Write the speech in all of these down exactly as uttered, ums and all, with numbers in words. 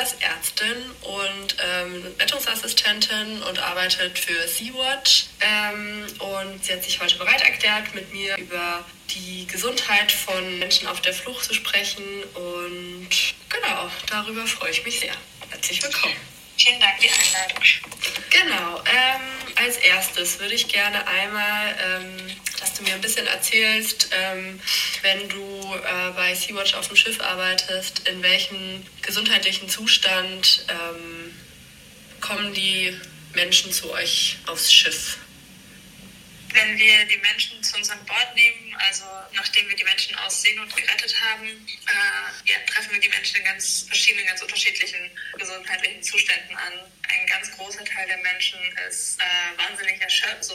ist Ärztin und ähm, Rettungsassistentin und arbeitet für Sea-Watch. Ähm, und sie hat sich heute bereit erklärt, mit mir über die Gesundheit von Menschen auf der Flucht zu sprechen. Und genau, darüber freue ich mich sehr. Herzlich willkommen. Vielen Dank für die Einladung. Genau, ähm, als erstes würde ich gerne einmal, ähm, dass du mir ein bisschen erzählst, ähm, wenn du äh, bei Sea-Watch auf dem Schiff arbeitest, in welchem gesundheitlichen Zustand ähm, kommen die Menschen zu euch aufs Schiff? Wenn wir die Menschen zu uns an Bord nehmen, also nachdem wir die Menschen aus Seenot gerettet haben, äh, ja, treffen wir die Menschen in ganz verschiedenen, ganz unterschiedlichen gesundheitlichen Zuständen an. Ein ganz großer Teil der Menschen ist äh, wahnsinnig erschöpft,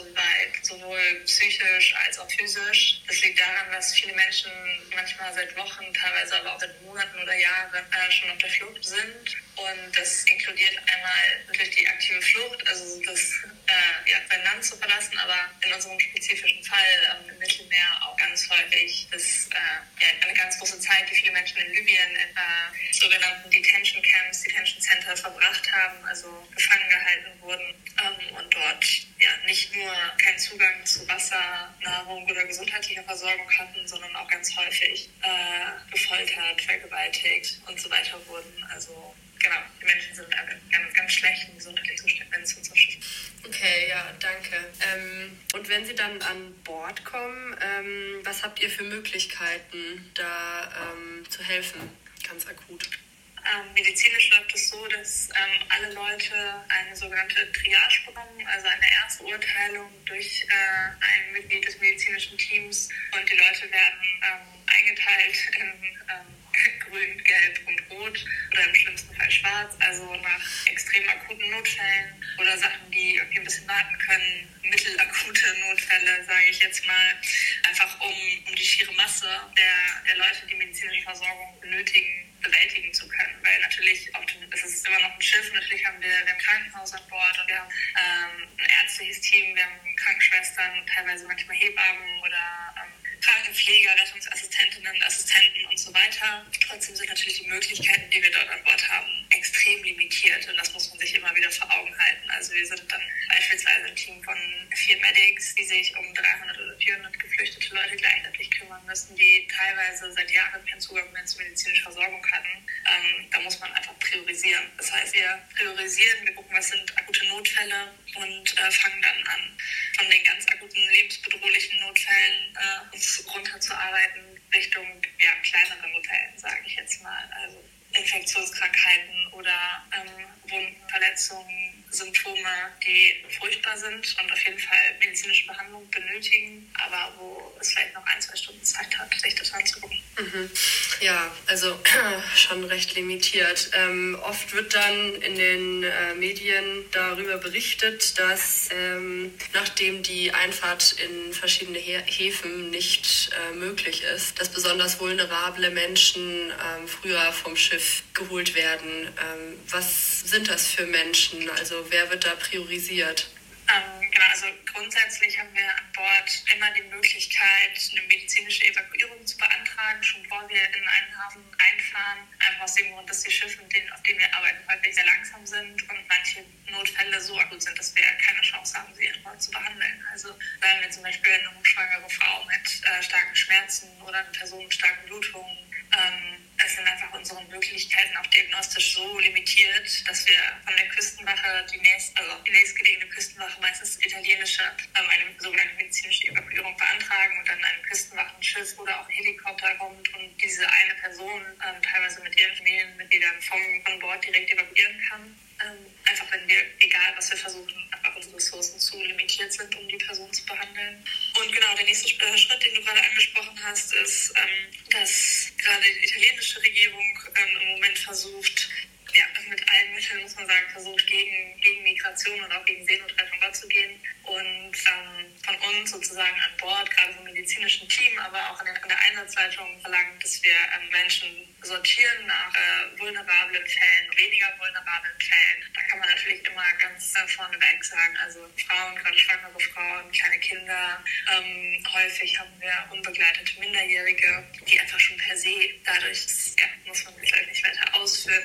sowohl psychisch als auch physisch. Das liegt daran, dass viele Menschen manchmal seit Wochen, teilweise aber auch seit Monaten oder Jahren äh, schon auf der Flucht sind. Und das inkludiert einmal natürlich die aktive Flucht, also das äh, ja, sein Land zu verlassen, aber in unserem spezifischen Fall ähm, im Mittelmeer auch ganz häufig das, äh, ja, eine ganz große Zeit, die viele Menschen in Libyen in äh, sogenannten Detention Camps, Detention Center verbracht haben, also gefangen gehalten wurden ähm, und dort ja, nicht nur keinen Zugang zu Wasser, Nahrung oder gesundheitlicher Versorgung hatten, sondern auch ganz häufig äh, gefoltert, vergewaltigt und so weiter wurden. Also genau, die Menschen sind in ganz, ganz schlechten gesundheitlichen Zuständen, wenn es uns unterstützen. Okay, ja, danke. Ähm, und wenn Sie dann an Bord kommen, ähm, was habt ihr für Möglichkeiten, da ähm, zu helfen, ganz akut? Ähm, medizinisch läuft es so, dass ähm, alle Leute eine sogenannte Triage bekommen, also eine Erstbeurteilung durch äh, ein Mitglied des medizinischen Teams. Und die Leute werden ähm, eingeteilt in ähm, grün, gelb und rot oder im schlimmsten Fall schwarz, also nach extrem akuten Notfällen oder Sachen, die irgendwie ein bisschen warten können, mittelakute Notfälle, sage ich jetzt mal, einfach um, um die schiere Masse der, der Leute, die medizinische Versorgung benötigen, bewältigen zu können, weil natürlich, auf dem, es ist immer noch ein Schiff, natürlich haben wir, wir haben ein Krankenhaus an Bord und wir haben ähm, ein ärztliches Team, wir haben Krankenschwestern, teilweise manchmal Hebammen oder ähm, Krankenpfleger, Rettungsassistentinnen, Assistenten und so weiter. Trotzdem sind natürlich die Möglichkeiten, die wir dort an Bord haben, extrem limitiert und das muss man sich immer wieder vor Augen halten. Also wir sind dann beispielsweise ein Team von vier Medics, die sich um dreihundert oder vierhundert geflüchtete Leute gleichzeitig kümmern müssen, die teilweise seit Jahren keinen Zugang mehr zur medizinischen Versorgung hatten. Ähm, da muss man einfach priorisieren. Das heißt, wir priorisieren, wir gucken, was sind akute Notfälle und äh, fangen dann an, von den ganz akuten lebensbedrohlichen Notfällen äh, uns runterzuarbeiten Richtung ja, kleinere Notfällen, sage ich jetzt mal. Also Infektionskrankheiten oder ähm, Wunden, Verletzungen, Symptome, die furchtbar sind und auf jeden Fall medizinische Behandlung benötigen, aber wo es vielleicht noch ein, zwei Stunden Zeit hat, sich das anzugucken. Mhm. Ja, also schon recht limitiert. Ähm, oft wird dann in den äh, Medien darüber berichtet, dass ähm, nachdem die Einfahrt in verschiedene He- Häfen nicht äh, möglich ist, dass besonders vulnerable Menschen ähm, früher vom Schiff geholt werden. Ähm, was sind das für Menschen? Also wer wird da priorisiert? Ähm, genau, also grundsätzlich haben wir an Bord immer die Möglichkeit, eine medizinische Evakuierung zu beantragen, schon bevor wir in einen Hafen einfahren. Einfach aus dem Grund, dass die Schiffe, auf denen wir arbeiten, häufig sehr langsam sind und manche Notfälle so akut sind, dass wir keine Chance haben, sie an Bord zu behandeln. Also wenn wir zum Beispiel eine hochschwangere Frau mit äh, starken Schmerzen oder eine Person mit starken Blutungen, ähm, es sind einfach unsere Möglichkeiten auch diagnostisch so limitiert, dass wir von der Küstenwache, die, nächst, also die nächstgelegene Küstenwache, meistens italienische, ähm, eine sogenannte medizinische Evakuierung beantragen und dann ein Küstenwachenschiff oder auch ein Helikopter kommt und diese eine Person ähm, teilweise mit ihren Familienmitgliedern vom, von Bord direkt evakuieren kann. Ähm, einfach wenn wir, egal was wir versuchen, einfach unsere Ressourcen zu limitiert sind, um die Person zu behandeln. Und genau, der nächste Schritt, den du gerade angesprochen hast, ist, ähm, dass gerade die italienische Regierung ähm, im Moment versucht, ja, mit allen Mitteln, muss man sagen, versucht, gegen, gegen Migration und auch gegen Seenotrettung vorzugehen. Und ähm, von uns sozusagen an Bord, gerade vom medizinischen Team, aber auch an, den, an der Einsatzleitung verlangt, dass wir ähm, Menschen sortieren nach äh, vulnerablen Fällen, weniger vulnerablen Fällen. Da kann man natürlich immer ganz äh, vorneweg sagen, also Frauen, gerade schwangere Frauen, kleine Kinder. Ähm, häufig haben wir unbegleitete Minderjährige, die einfach schon per se dadurch, ja, muss man vielleicht nicht weiter ausführen,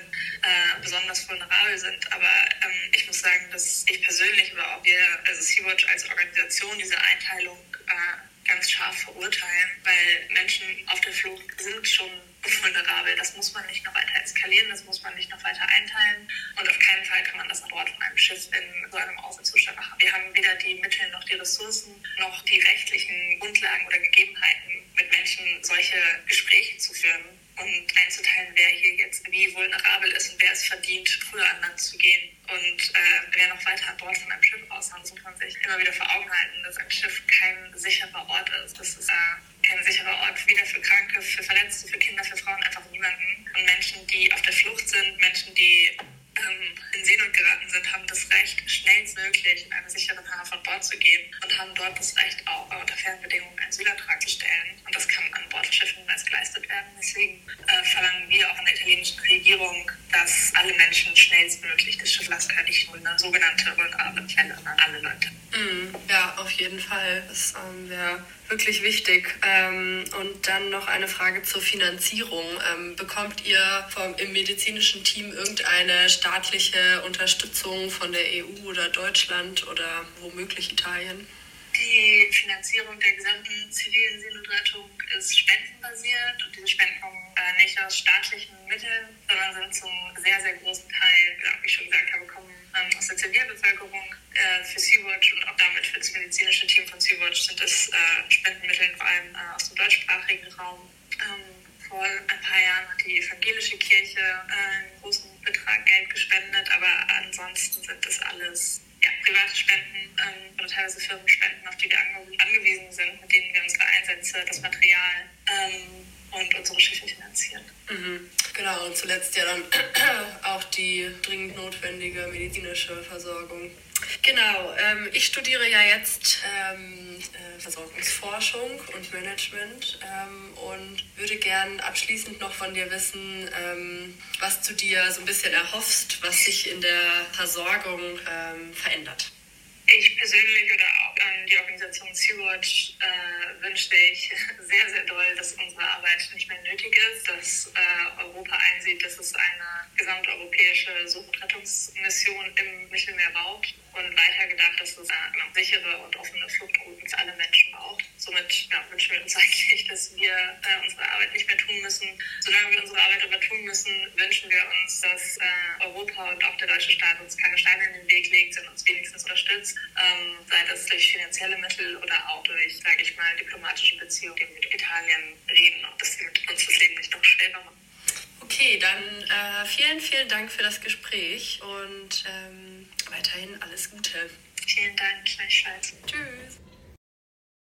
äh, besonders vulnerabel sind. Aber ähm, ich muss sagen, dass ich persönlich, aber auch wir, also Sea-Watch als Organisation, diese Einteilung äh, ganz scharf verurteilen, weil Menschen auf der Flucht sind schon vulnerabel. Das muss man nicht noch weiter eskalieren, das muss man nicht noch weiter einteilen und auf keinen Fall kann man das an Bord von einem Schiff in so einem Ausnahmezustand machen. Wir haben weder die Mittel noch die Ressourcen noch die rechtlichen Grundlagen oder Gegebenheiten, mit Menschen solche Gespräche zu führen und einzuteilen, wer hier jetzt wie vulnerabel ist und wer es verdient, früher an Land zu gehen. Und äh, wer noch weiter an Bord von einem Schiff aushaut, das muss man sich immer wieder vor Augen halten, dass ein Schiff kein sicherer Ort ist. Das ist äh, kein sicherer Ort, weder für Kranke, für Verletzte, für Kinder, für Frauen, einfach niemanden. Und Menschen, die auf der Flucht sind, Menschen, die ähm, in Seenot geraten sind, haben das Recht, schnellstmöglich in einen sicheren Hafen an Bord zu gehen und haben dort das Recht, auch äh, unter fairen Bedingungen einen Asylantrag zu stellen. Und das kann an Bord von Schiffen niemals geleistet werden. Deswegen äh, verlangen wir auch an der italienischen Regierung, dass alle Menschen schnellstmöglich das Schiff verlassen können, nicht nur eine sogenannte vulnerable Fälle, sondern alle Leute. Mm, ja, auf jeden Fall. Das ähm, wäre wirklich wichtig. Ähm, und dann noch eine Frage zur Finanzierung. Ähm, bekommt ihr vom, im medizinischen Team irgendeine staatliche Unterstützung von der E U oder Deutschland oder womöglich Italien? Die Finanzierung der gesamten zivilen Seenotrettung ist spendenbasiert und diese Spenden kommen äh, nicht aus staatlichen Mitteln, sondern sind zum sehr, sehr großen Teil, ja, wie ich schon gesagt habe, kommen ähm, aus der Zivilbevölkerung. Äh, für Sea-Watch und auch damit für das medizinische Team von Sea-Watch sind es äh, Spendenmittel vor allem äh, aus dem deutschsprachigen Raum. Ähm, vor ein paar Jahren hat die evangelische Kirche äh, einen großen Betrag Geld gespendet, aber ansonsten sind das alles ja, private Spenden ähm, oder teilweise Firmenspenden, auf die wir ange- angewiesen sind, mit denen wir unsere Einsätze, das Material ähm, und unsere Schiffe finanzieren. Mhm. Genau, und zuletzt ja dann auch die dringend notwendige medizinische Versorgung. Genau, ähm, ich studiere ja jetzt ähm, äh, Versorgungsforschung und Management ähm, und würde gern abschließend noch von dir wissen, ähm, was du dir so ein bisschen erhoffst, was sich in der Versorgung ähm, verändert. Ich persönlich oder auch an die Organisation Sea-Watch äh, wünschte ich sehr, sehr doll, dass unsere Arbeit nicht mehr nötig ist, dass äh, Europa einsieht, dass es eine gesamteuropäische Such- und Rettungsmission im Mittelmeer braucht und weitergedacht, dass es äh, sichere und offene Fluchtrouten für alle Menschen braucht. Somit ja, wünschen wir uns eigentlich, dass wir äh, unsere Arbeit nicht mehr tun müssen. Solange wir unsere Arbeit aber tun müssen, wünschen wir uns, dass äh, Europa und auch der deutsche Staat uns keine Steine in den Weg legt, sondern uns wenigstens unterstützt. Ähm, sei das durch finanzielle Mittel oder auch durch, sage ich mal, diplomatische Beziehungen, die mit Italien reden und dass sie mit uns das Leben nicht noch schwerer machen. Okay, dann äh, vielen, vielen Dank für das Gespräch und ähm, weiterhin alles Gute. Vielen Dank, gleichfalls. Tschüss.